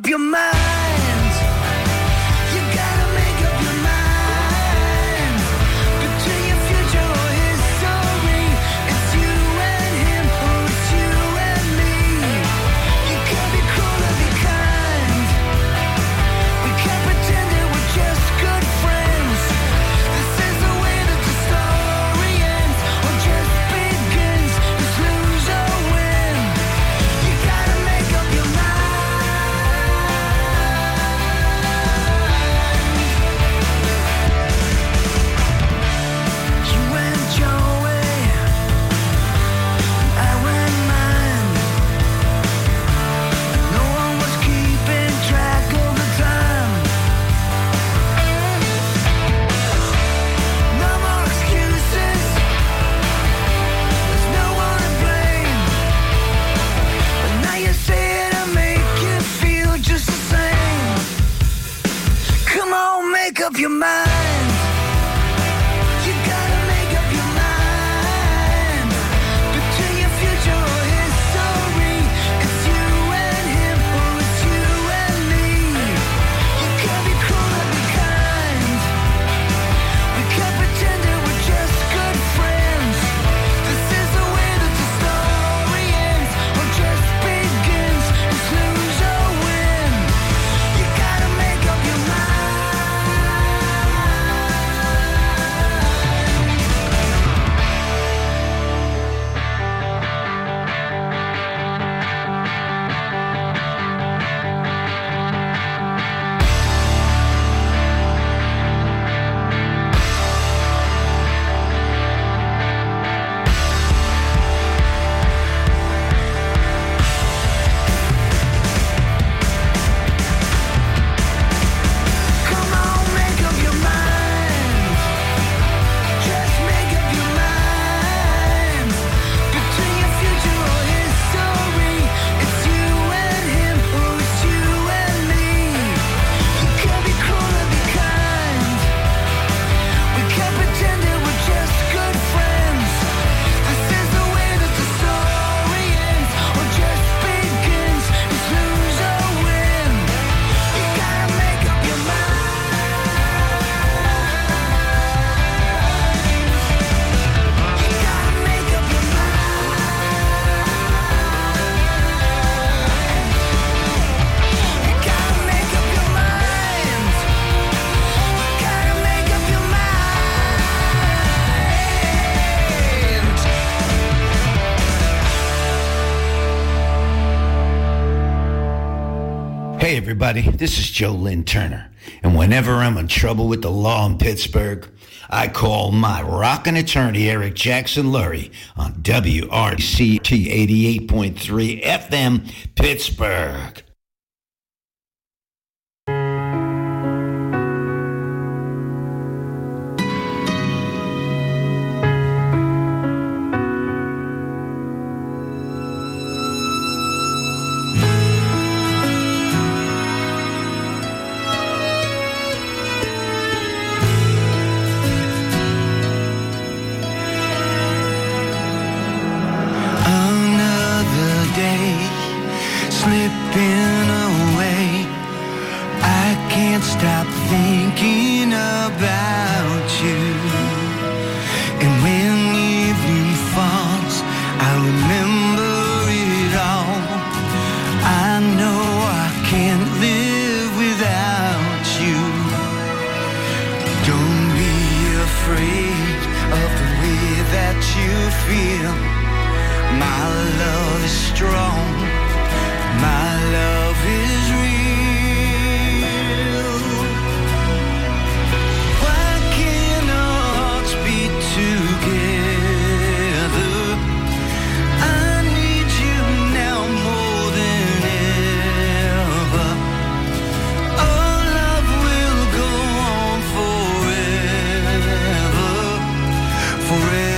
your mind. You gotta make up your mind. Between your future or history, it's you and him or it's you and me. You can be cruel or be kind. We can't pretend that we're just good friends. This is the way that the story ends or just begins. It's lose or win. You gotta make up your mind. You went your way, I went mine. No one was keeping track of the time. No more excuses. There's no one to blame. But now you say it and make you feel just the same. Come on, make up your mind. You gotta make up your mind. Between your future or history, it's you and him or it's you and me. You can be cruel or be kind. We can't pretend that we're just good friends. This is the way that the story ends or just begins. It's lose or win. You gotta make up your mind. Come on, make up your mind. Just make up your mind. Between your future or history, it's you and him or it's you and me. You can be cruel or be kind. We can't pretend that we're just good friends. This is the way that the story ends or just begins. It's lose or win. You gotta make up your mind. You gotta make up your mind. You gotta make up your mind. You gotta make up your mind. Hey everybody, this is Joe Lynn Turner, and whenever I'm in trouble with the law in Pittsburgh, I call my rockin' attorney Eric Jackson Lurie on WRCT 88.3 FM Pittsburgh. Another day slipping away. I can't stop thinking about you. And when evening falls, I remember it all. I know I can't live without you. Don't be afraid of the way that you feel. My love is strong. My love is real. Why can't our hearts beat together? I need you now more than ever. Our love will go on forever, forever.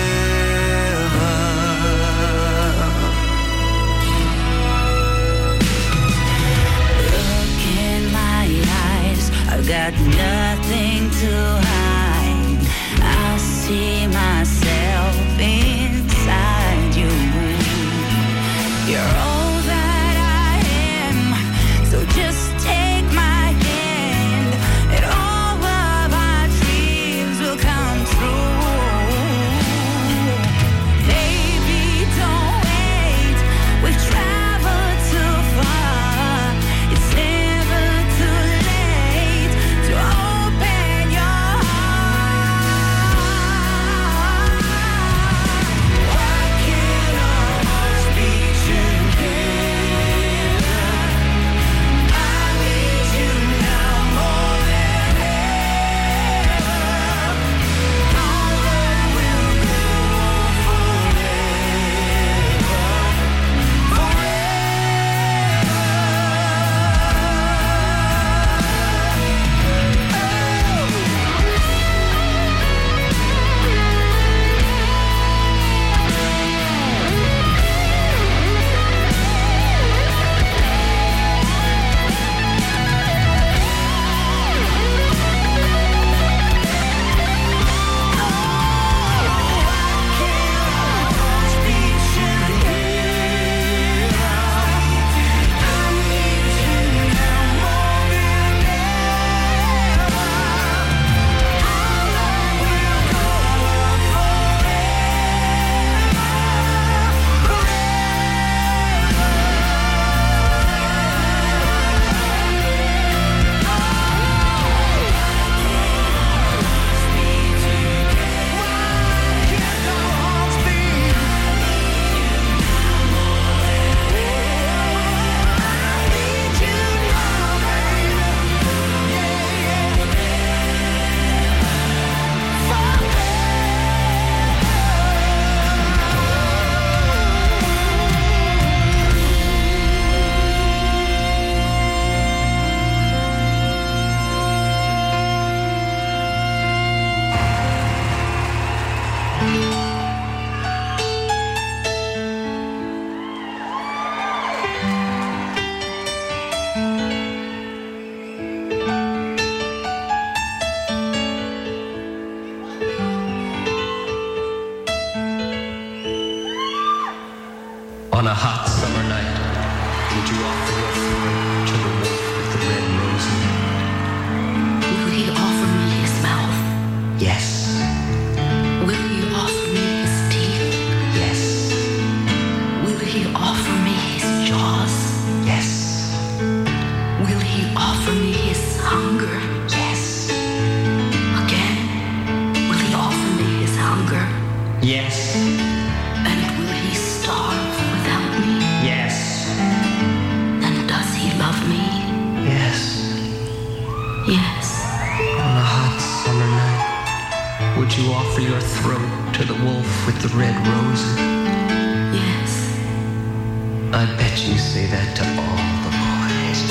On a hot summer night, would you offer your throat to the wolf with the red roses? Will he offer me his mouth? Yes. Will he offer me his teeth? Yes. Will he offer me his jaws? Yes. Will he offer me his hunger? Yes. Again, will he offer me his hunger? Yes. And will he starve without me? Yes. And does he love me? Yes. Yes. On a hot summer night, would you offer your throat to the wolf with the red roses? Yes. I bet you say that to all the boys.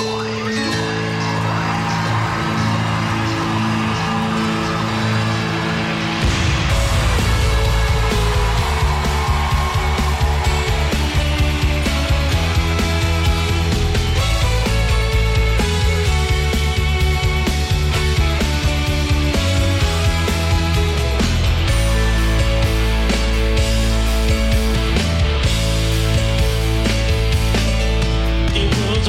It was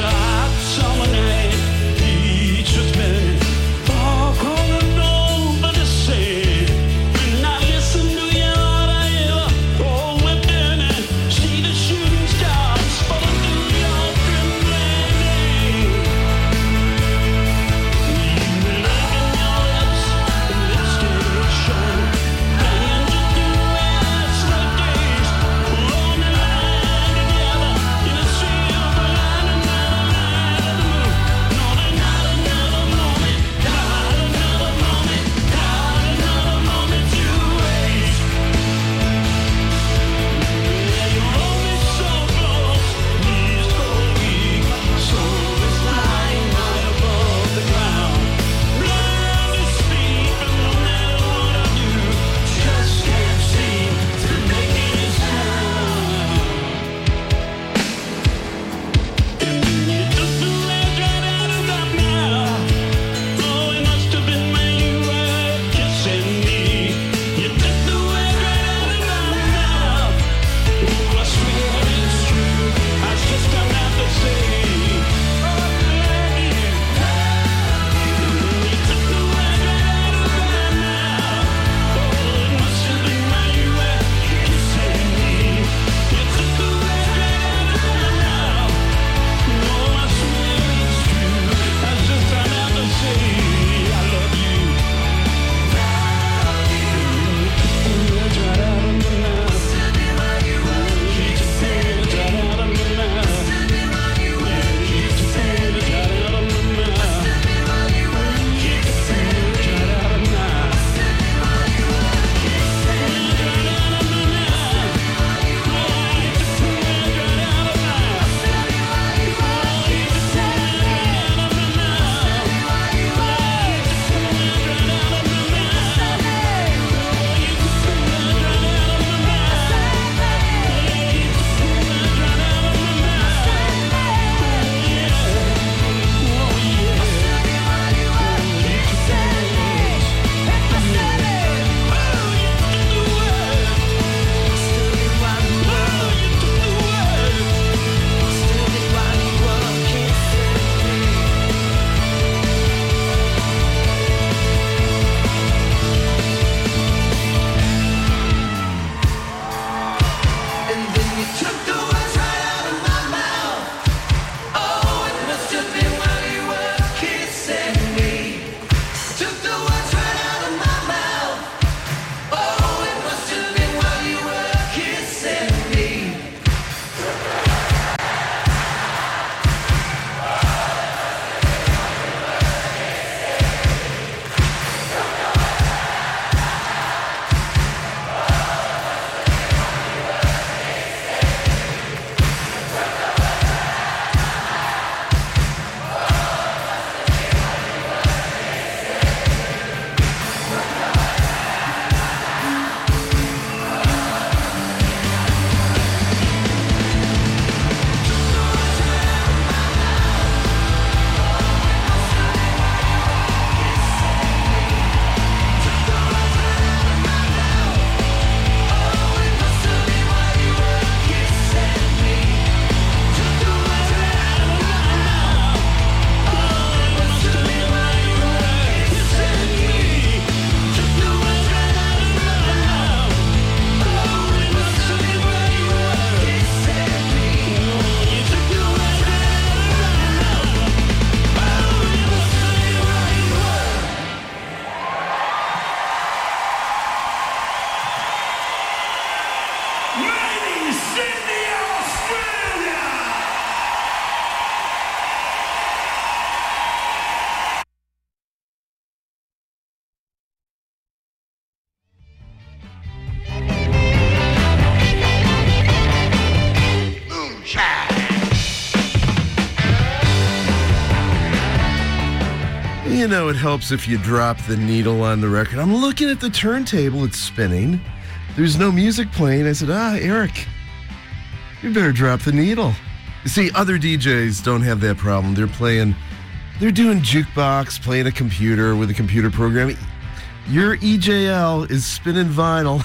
know it helps if you drop the needle on the record. I'm looking at the turntable. It's spinning. There's no music playing. I said, Eric, you better drop the needle. You see, other DJs don't have that problem. They're doing jukebox, playing a computer with a computer program. Your EJL is spinning vinyl.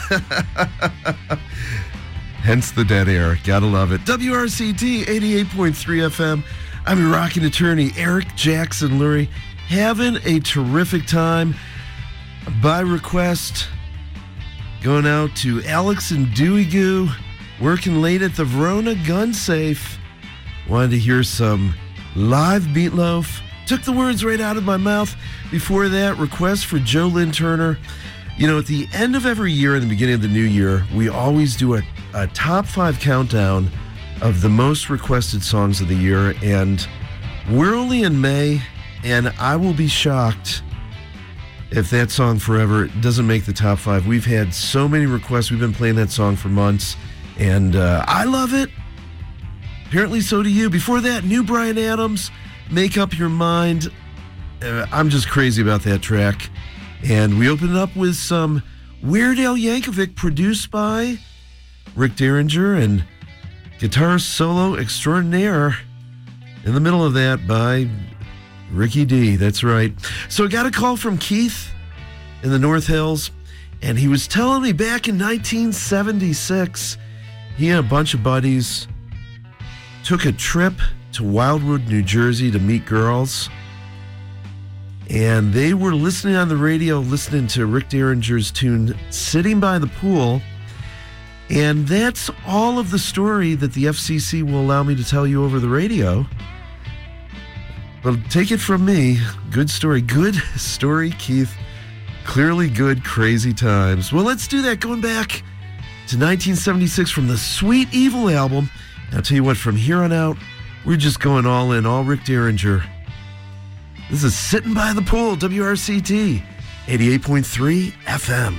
Hence the dead air. Gotta love it. WRCT 88.3 FM. I'm your rocking attorney, Eric Jackson Lurie. Having a terrific time. By request, going out to Alex and Dewey Goo, working late at the Verona Gun Safe. Wanted to hear some live Meatloaf. Took the words right out of my mouth. Before that, request for Joe Lynn Turner. You know, at the end of every year and the beginning of the new year, we always do a top 5 countdown of the most requested songs of the year. And we're only in May, and I will be shocked if that song Forever doesn't make the top 5. We've had so many requests. We've been playing that song for months, and I love it. Apparently so do you. Before that, new Bryan Adams, Make Up Your Mind. I'm just crazy about that track. And we open it up with some Weird Al Yankovic, produced by Rick Derringer, and guitar solo extraordinaire in the middle of that by Ricky D. That's right. So I got a call from Keith in the North Hills, and he was telling me back in 1976, he and a bunch of buddies took a trip to Wildwood, New Jersey to meet girls. And they were listening on the radio, listening to Rick Derringer's tune, Sitting by the Pool. And that's all of the story that the FCC will allow me to tell you over the radio. But take it from me. Good story. Good story, Keith. Clearly good, crazy times. Well, let's do that. Going back to 1976 from the Sweet Evil album. And I'll tell you what, from here on out, we're just going all in, all Rick Derringer. This is Sitting by the Pool, WRCT, 88.3 FM.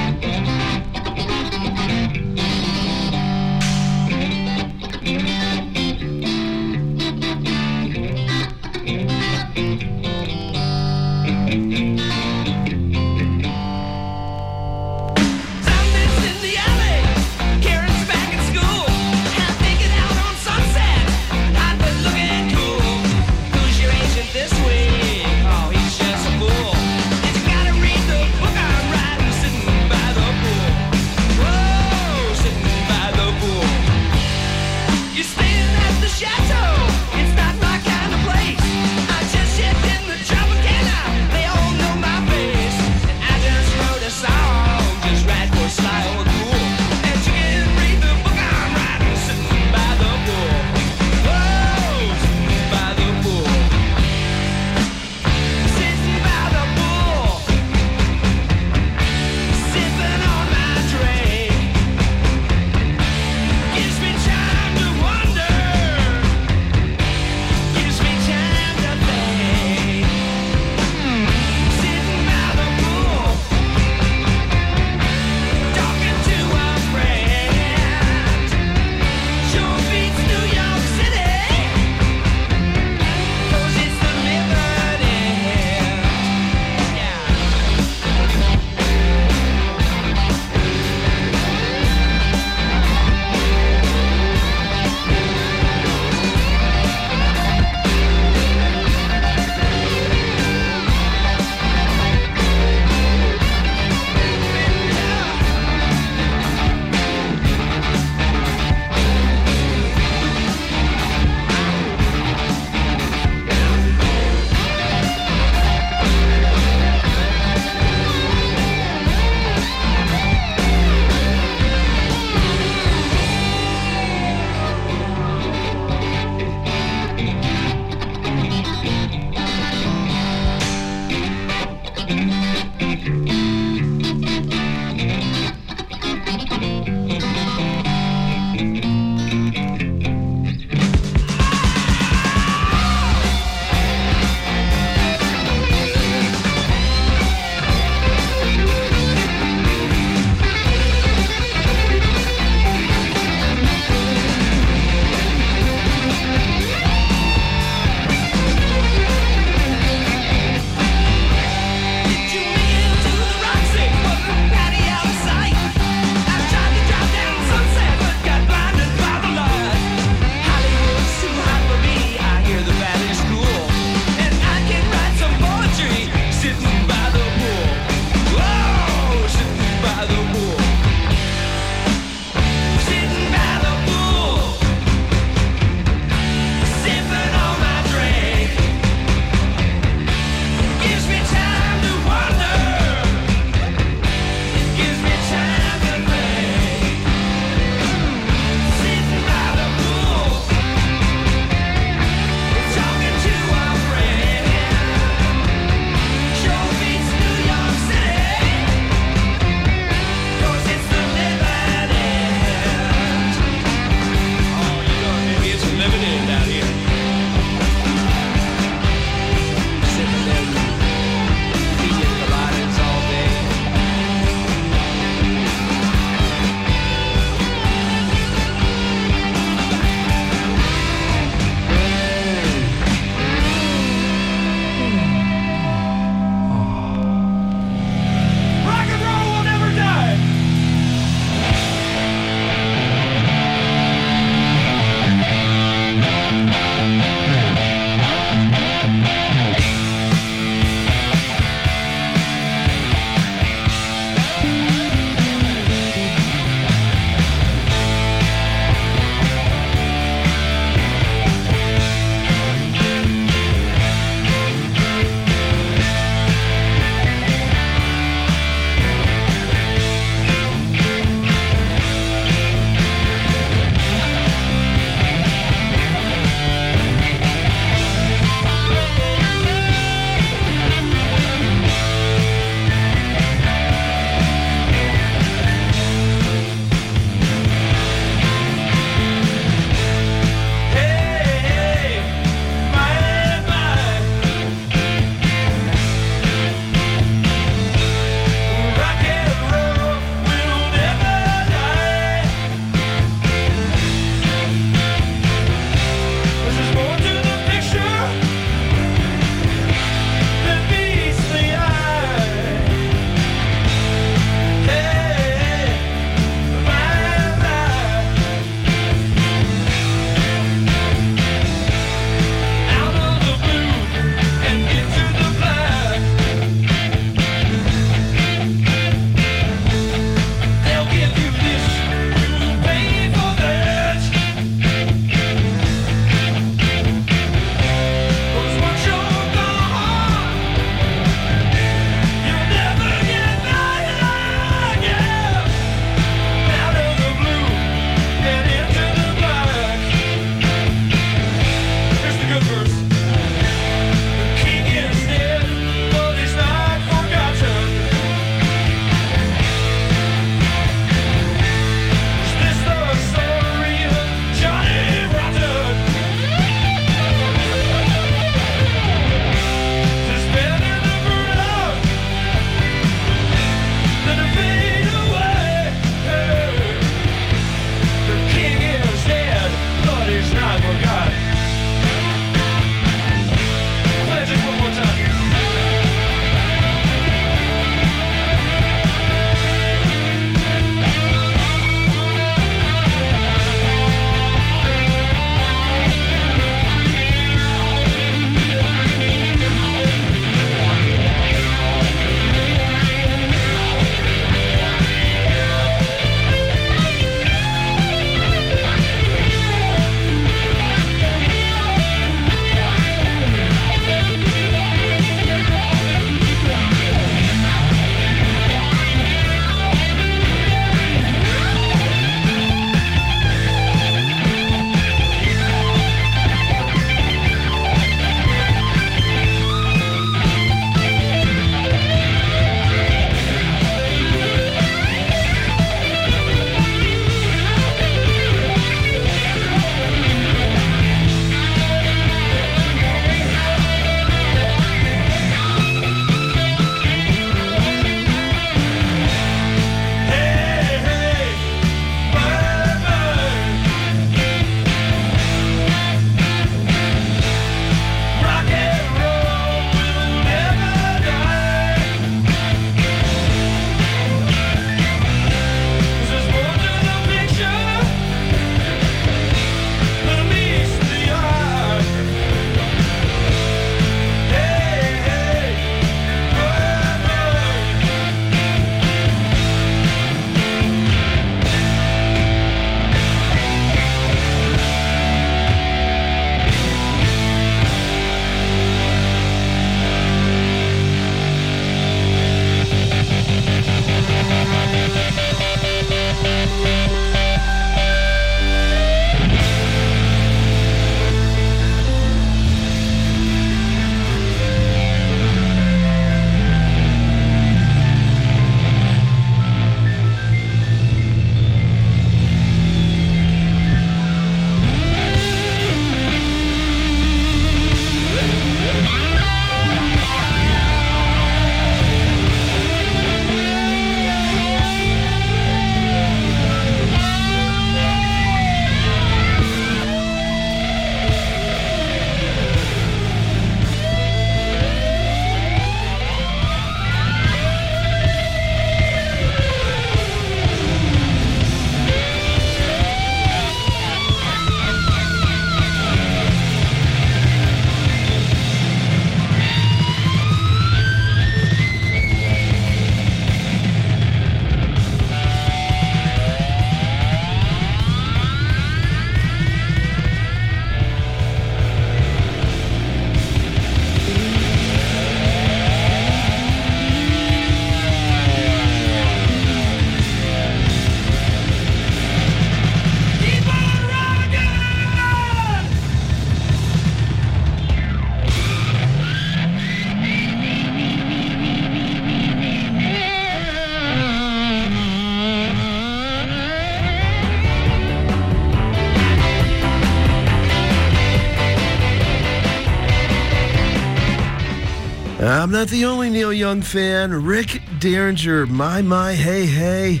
I'm not the only Neil Young fan. Rick Derringer, My, Hey, Hey.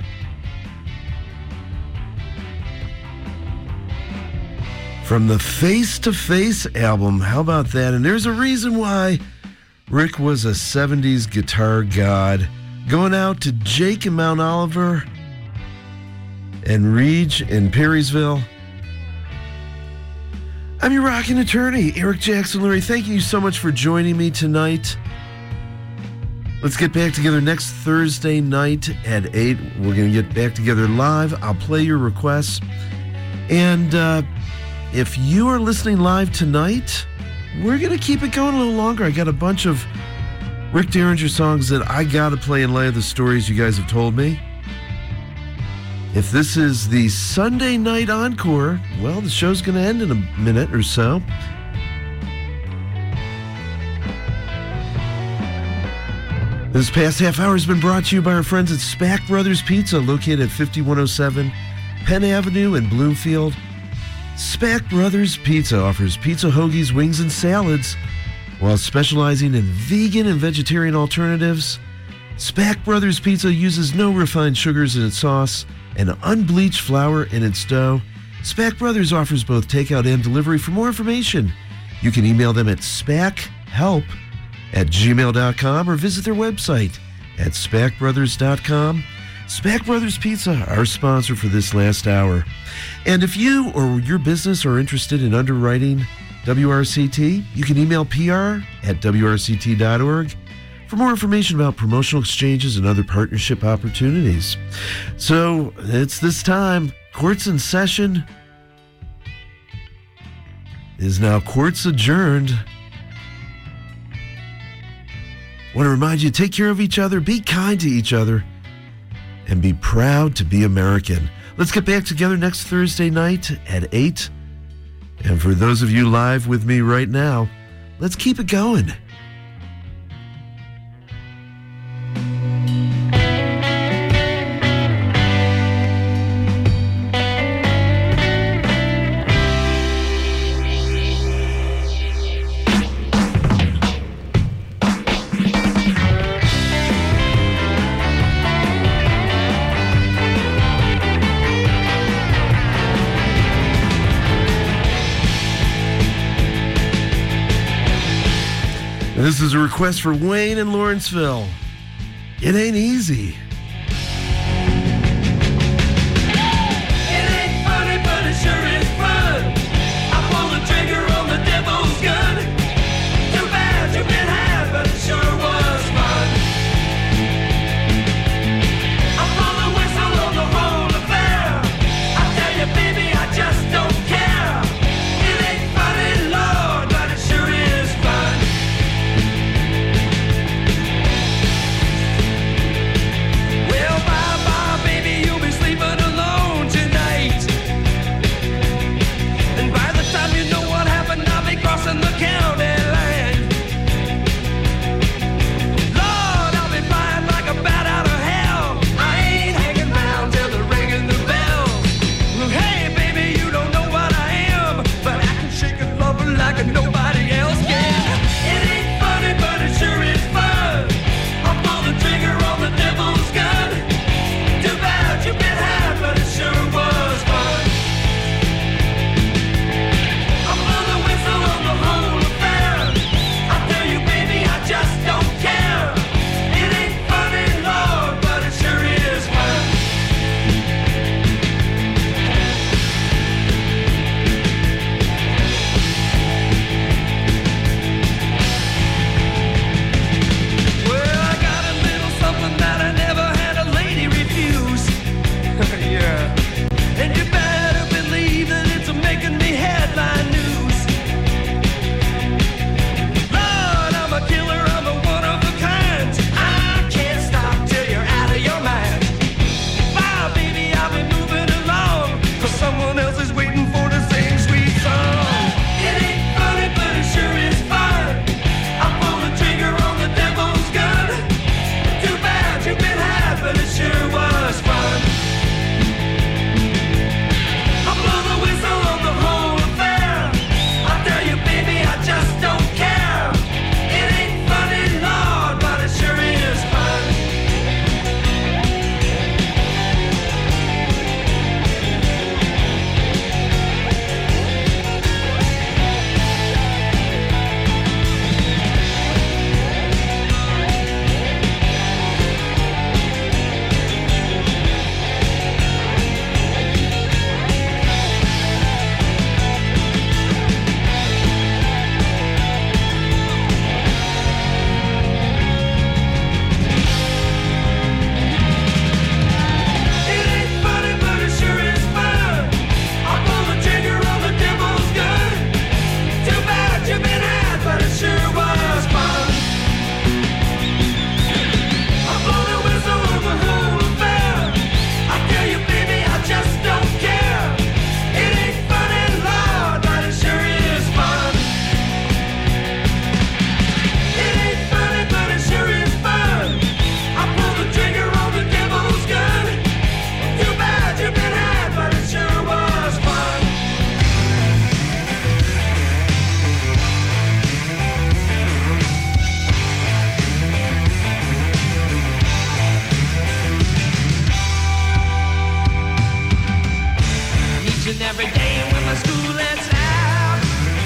From the Face to Face album. How about that? And there's a reason why Rick was a 70s guitar god. Going out to Jake in Mount Oliver and Reg in Perrysville. I'm your rockin' attorney, Eric Jackson Lurie. Thank you so much for joining me tonight. Let's get back together next Thursday night at 8. We're going to get back together live. I'll play your requests. And if you are listening live tonight, we're going to keep it going a little longer. I got a bunch of Rick Derringer songs that I got to play in light of the stories you guys have told me. If this is the Sunday night encore, well, the show's going to end in a minute or so. This past half hour has been brought to you by our friends at Spack Brothers Pizza, located at 5107 Penn Avenue in Bloomfield. Spack Brothers Pizza offers pizza, hoagies, wings, and salads while specializing in vegan and vegetarian alternatives. Spack Brothers Pizza uses no refined sugars in its sauce and unbleached flour in its dough. Spack Brothers offers both takeout and delivery. For more information, you can email them at spackhelp@gmail.com or visit their website at spackbrothers.com. Spack Brothers Pizza, our sponsor for this last hour. And if you or your business are interested in underwriting WRCT, you can email pr@wrct.org for more information about promotional exchanges and other partnership opportunities. So it's this time. Court's in session. Is now court's adjourned. Want to remind you, take care of each other, be kind to each other, and be proud to be American. Let's get back together next Thursday night at 8. And for those of you live with me right now, let's keep it going. This is a request for Wayne in Lawrenceville. It ain't easy. It ain't funny, but it sure is fun. I pulled the trigger on the devil's gun. Too bad you've been had, but it sure was fun. I blow the whistle on the whole affair. I tell you, baby, I just don't care. It ain't funny, Lord, but it sure is fun. every day when my school lets out.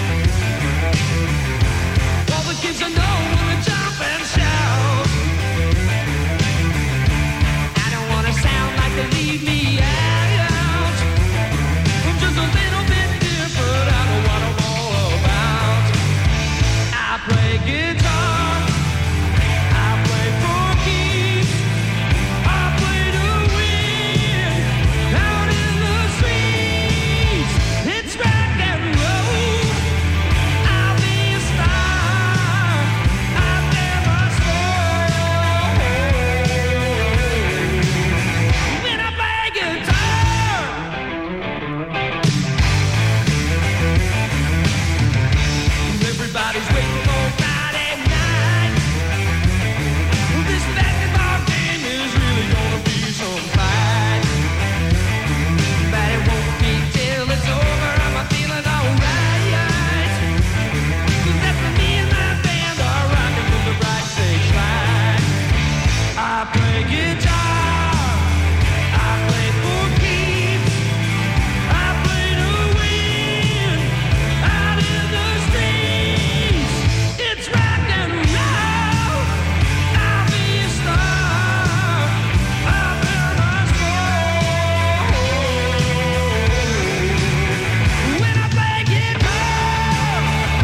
All the kids I know wanna jump and shout. I don't wanna sound like they leave me out. I'm just a little bit different. I know what I'm all about. I play guitar. I play for keeps. I play to win. Out in the streets, it's rock and roll. I'll be a star. I've never sold. When I play guitar, everybody's waiting for Friday night. This basketball game is really gonna be some fight. But it won't be till it's over. I'm feeling alright. 'Cause that's when me and my band are rocking with the bright stage light. I play guitar. I play for keeps. I play to win. Out in the streets, it's rock and roll. I'll be a star. I've never sold. When I play guitar,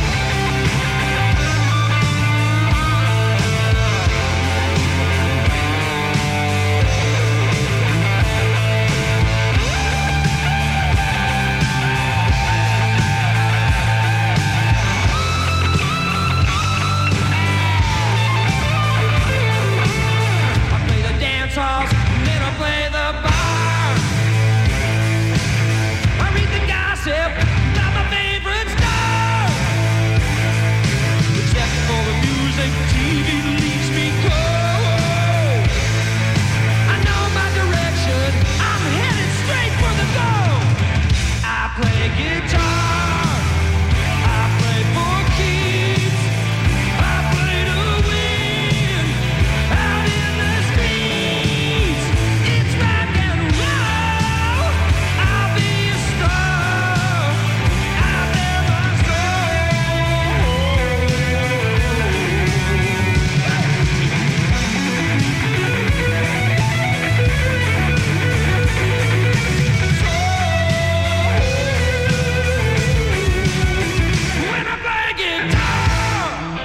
I play the dance halls, then I play the bar. I read the gossip about my favorite star. Except for the music, TV leaves me cold. I know my direction, I'm headed straight for the goal. I play guitar, I play for keeps, I play to win. Out in the streets, it's rock and roll. I'll be a star. I've never when I play guitar.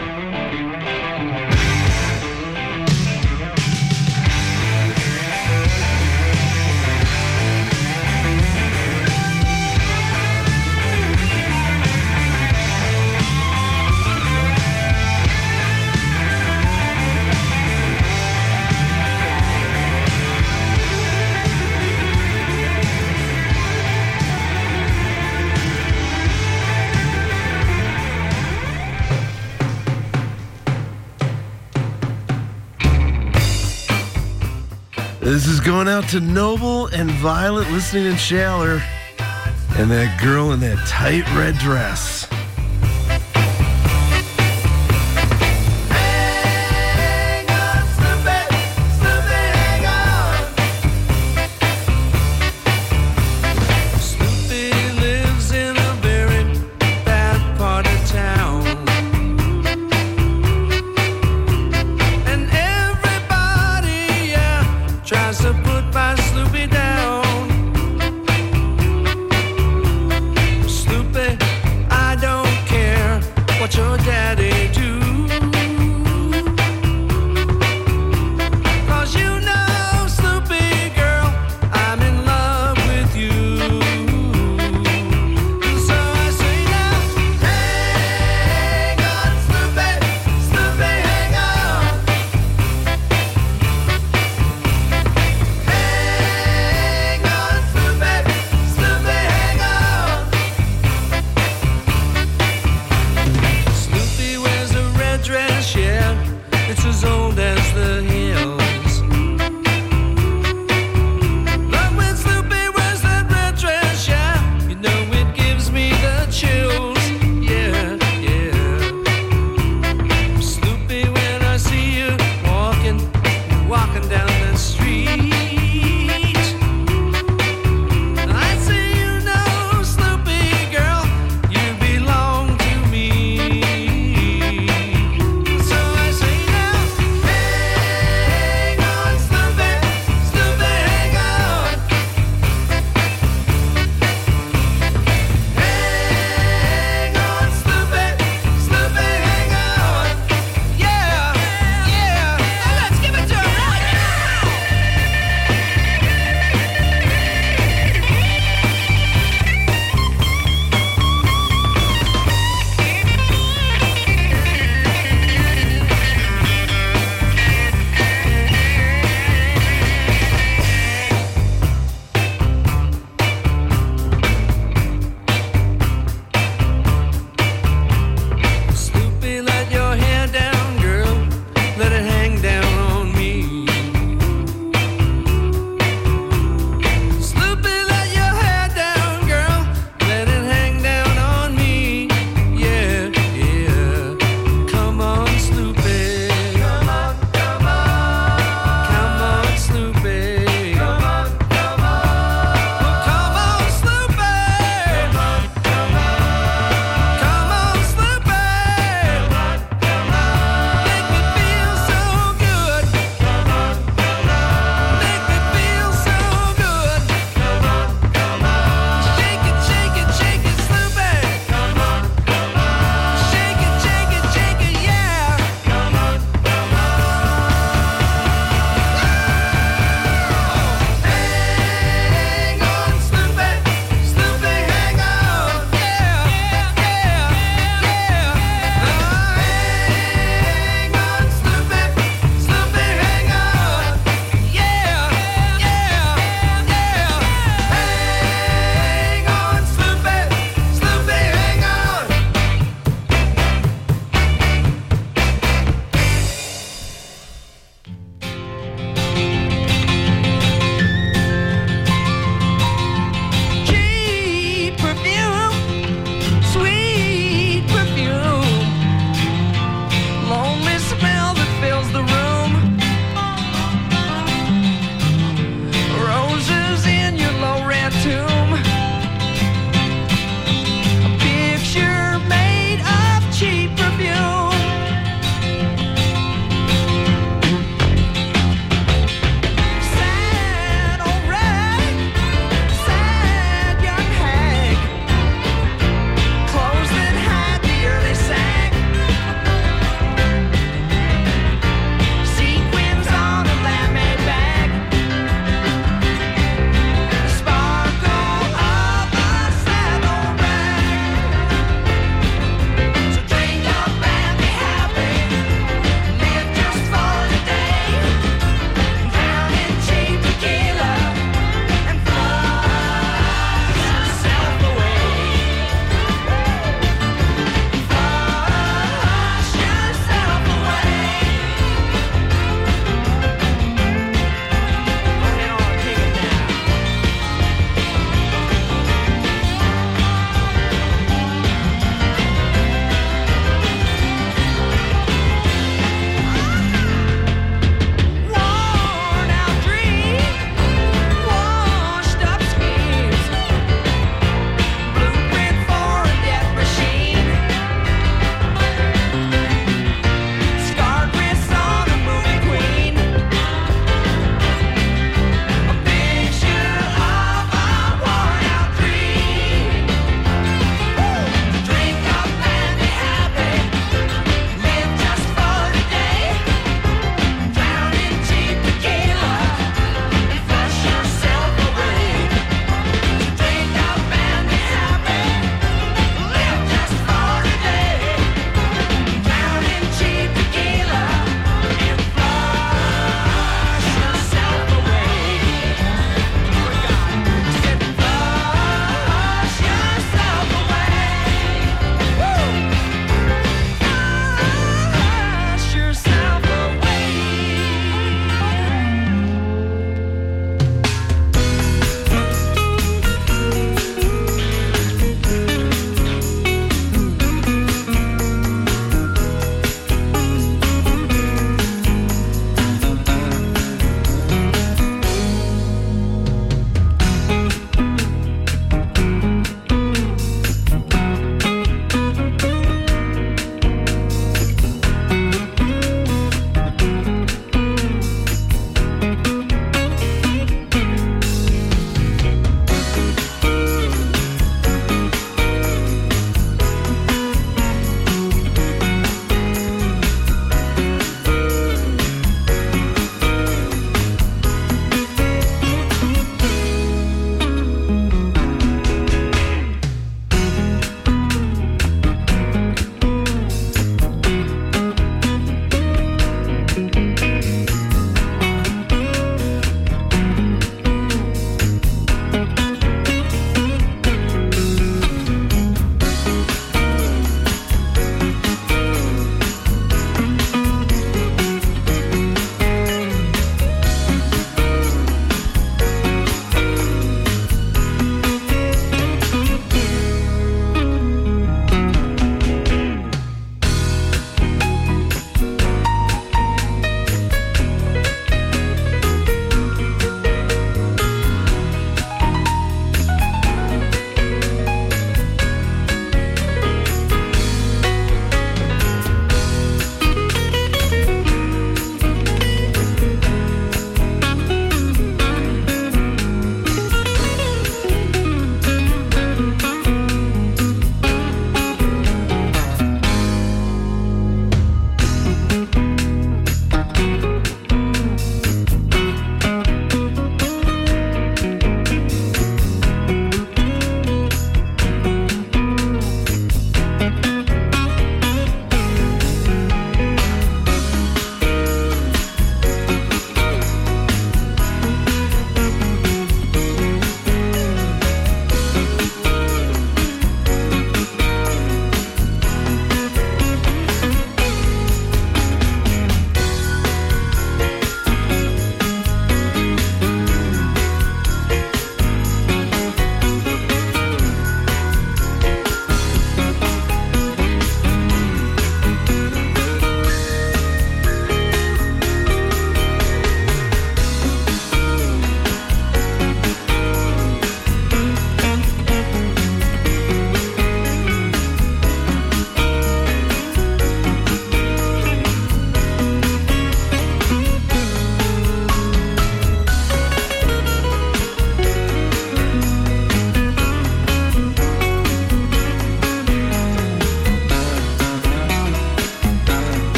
This is going out to Noble and Violet listening in Shaler. And that girl in that tight red dress. Hang on, Snoopy, Snoopy, hang on. Snoopy lives in a very bad part of town. And everybody, yeah, tries to put my Snoopy down. Snoopy, I don't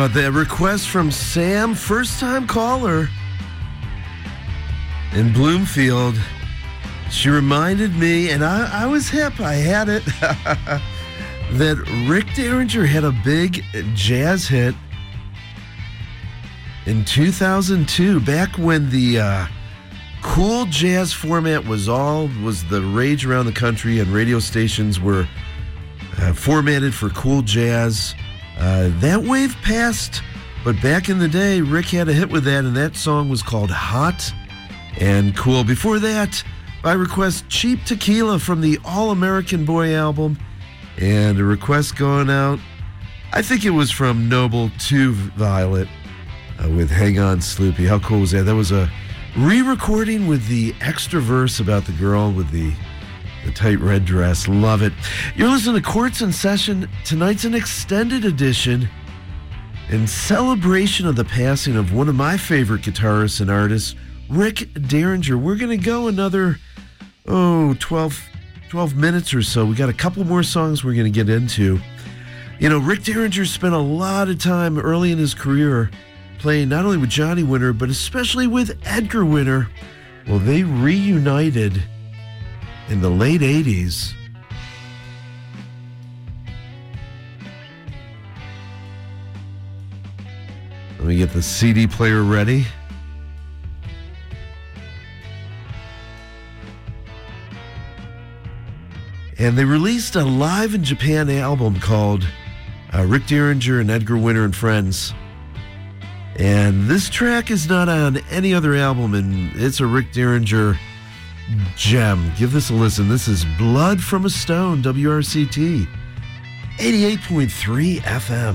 about that? Request from Sam, first-time caller in Bloomfield. She reminded me, and I was hip, I had it, that Rick Derringer had a big jazz hit in 2002, back when the cool jazz format was the rage around the country, and radio stations were formatted for cool jazz. That wave passed, but back in the day, Rick had a hit with that, and that song was called Hot and Cool. Before that, by request, Cheap Tequila from the All-American Boy album, and a request going out, I think it was from Noble to Violet, with Hang On Sloopy. How cool was that? That was a re-recording with the extra verse about the girl with the tight red dress. Love it. You're listening to Quartz in Session. Tonight's an extended edition in celebration of the passing of one of my favorite guitarists and artists, Rick Derringer. We're going to go another 12 minutes or so. We got a couple more songs we're going to get into. You know, Rick Derringer spent a lot of time early in his career playing not only with Johnny Winter, but especially with Edgar Winter. Well, they reunited in the late 80s. Let me get the CD player ready. And they released a Live in Japan album called Rick Derringer and Edgar Winter and Friends. And this track is not on any other album, and it's a Rick Derringer gem. Give this a listen. This is Blood from a Stone, WRCT, 88.3 FM.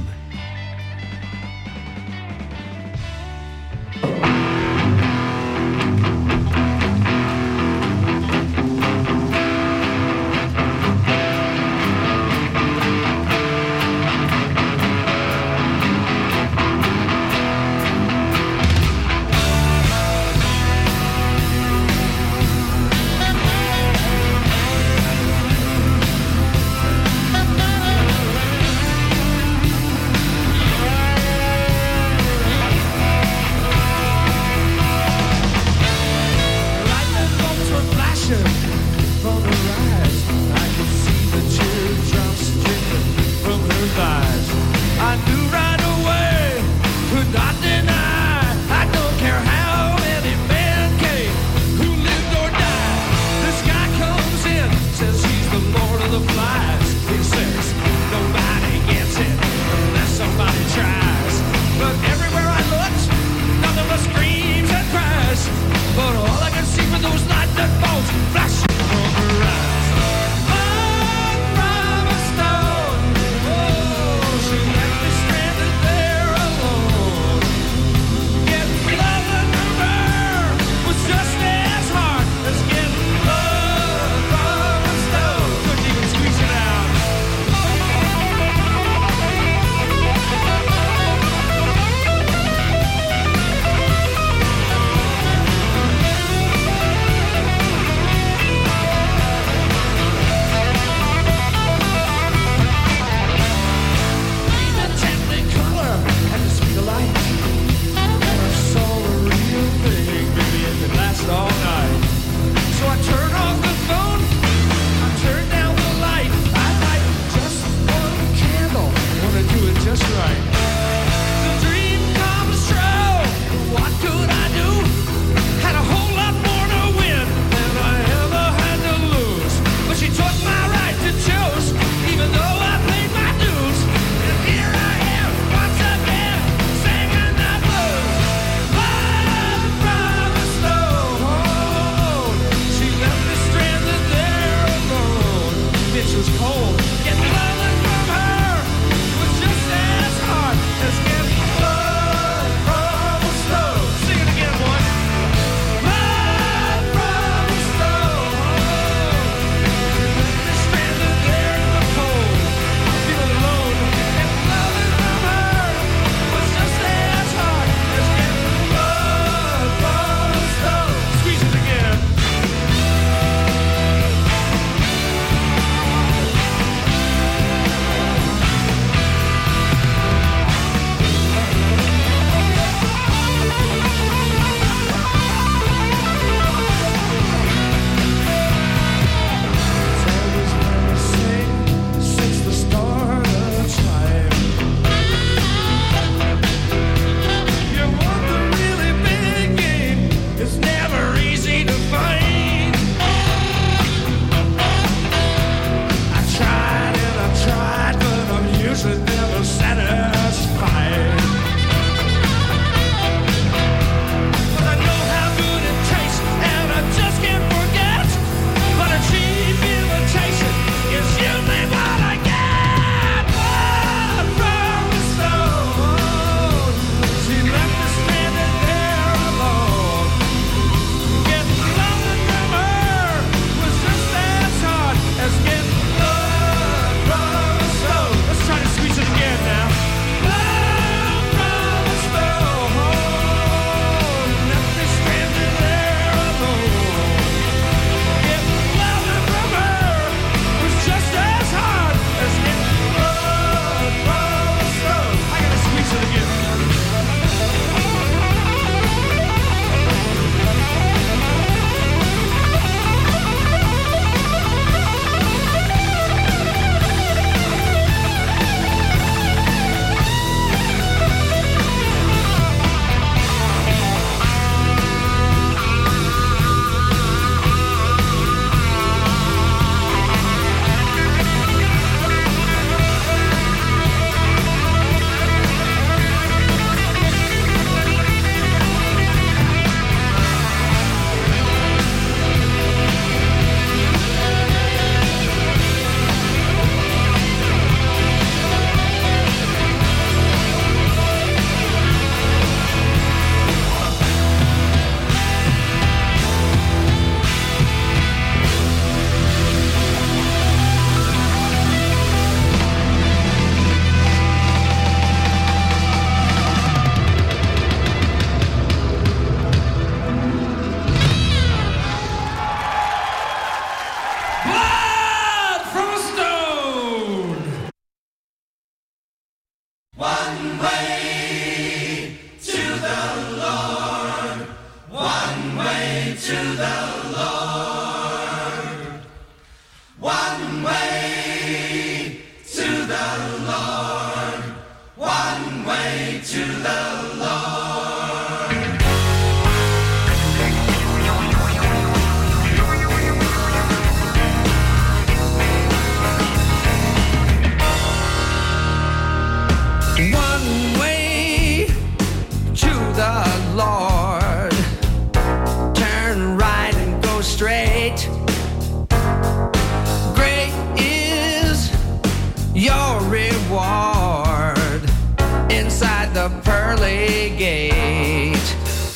reward inside the pearly gate.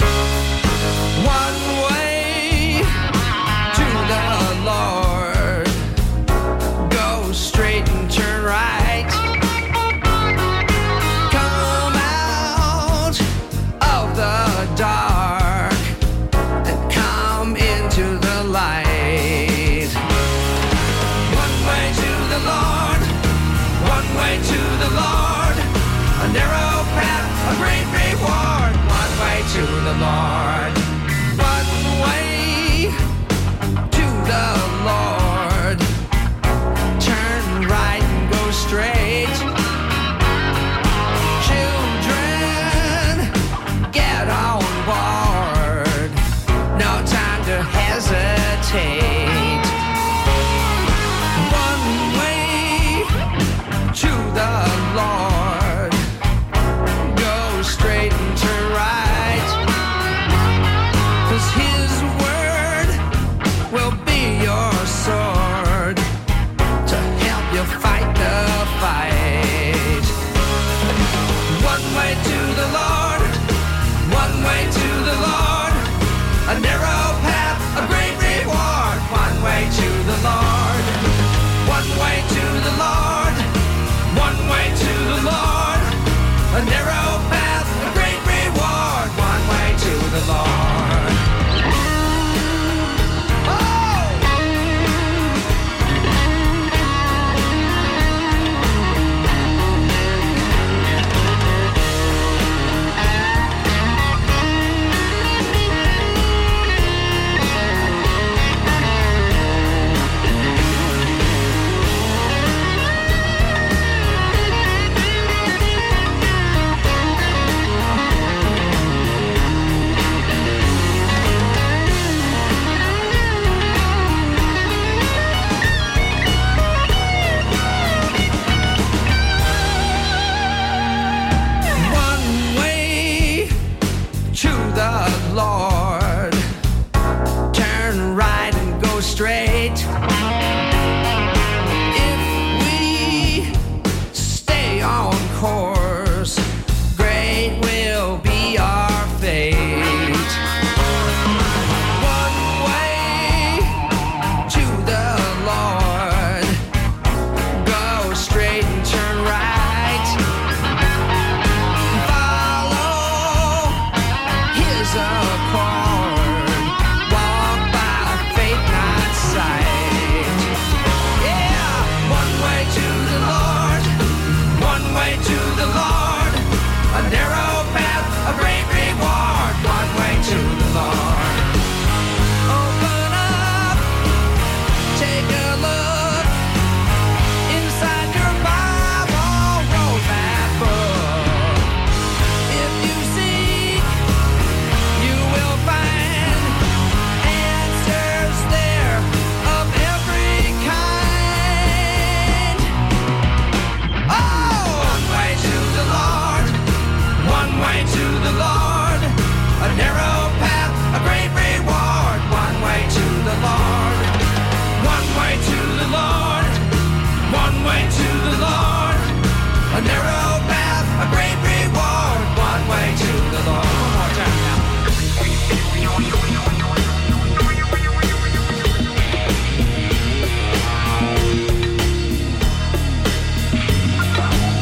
One way to the Lord. Go straight and turn right. Come out of the dark and come into the light. One way to the Lord. One way to the Lord. A narrow path, a great reward. One way to the Lord.